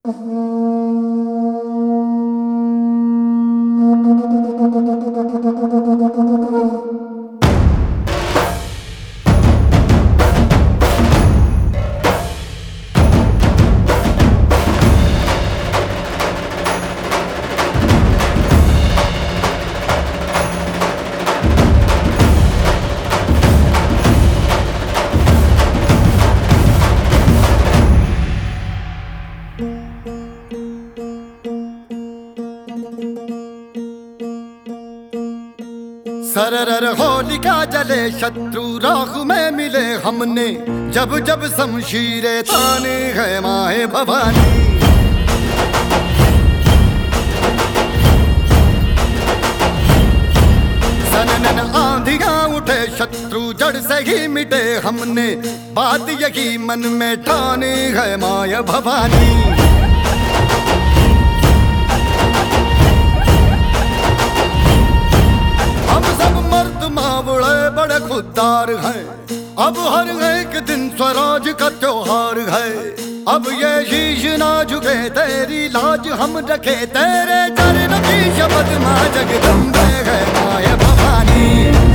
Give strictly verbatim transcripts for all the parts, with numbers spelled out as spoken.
सरर होलिका जले शत्रु राह में मिले हमने, जब जब शमशीरे ताने है माए भवानी। सनन आंधियां उठे शत्रु जड़ से ही मिटे हमने, बात यही मन में ठाने है माए भवानी। मावड़े बड़े खुददार हैं, अब हर एक दिन स्वराज का त्योहार है। अब ये शीश ना झुके तेरी लाज हम रखे, तेरे चरण की शपथ मां जगदम्बे है माया भवानी।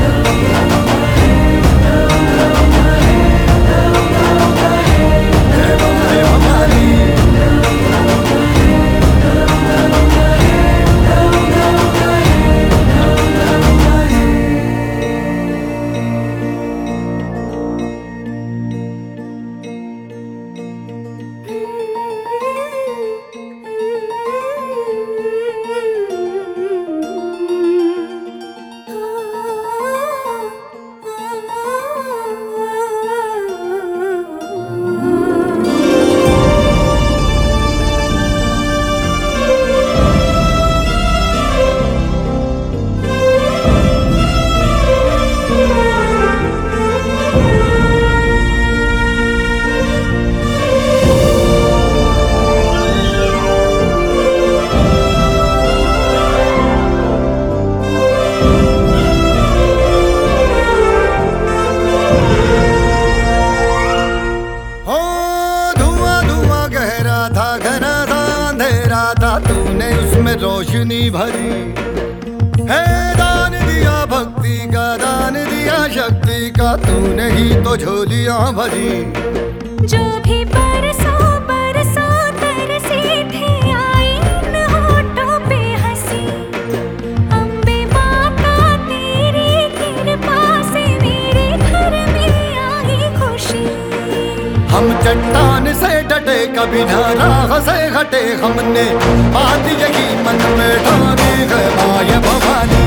तूने उसमें रोशनी भरी है, दान दिया भक्ति का, दान दिया शक्ति का, तूने ही तो झोलियां भरी। जो भी बरसों बरसों तरसे थे आई इन होठों पे हंसी, अम्बे माता तेरी कृपा से मेरे घर में आई खुशी। हम चट्टान से डटे कभी ना राह से हटे हमने, बात यही मन में ठानी है माया भवानी।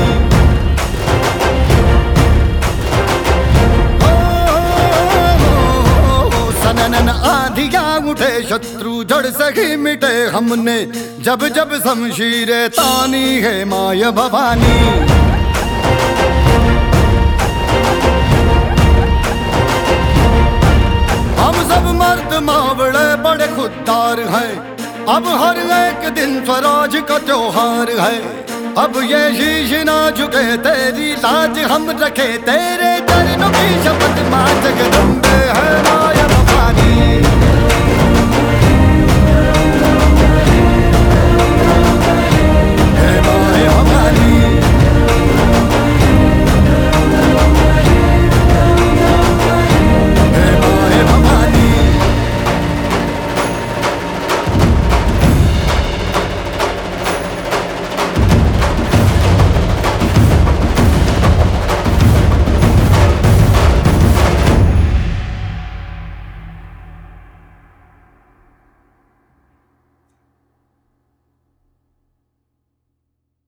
ओ, ओ, ओ, सनन आंधियां उठे शत्रु जड़ से ही मिटे हमने, जब जब शमशीरे तानी है माया भवानी। सब मर्द मावड़े बड़े खुददार हैं, अब हर एक दिन स्वराज का त्योहार है। अब ये शीश ना झुके तेरी लाज हम रखे, तेरे चरणों की शपथ मां जगदम्बे है माया भवानी।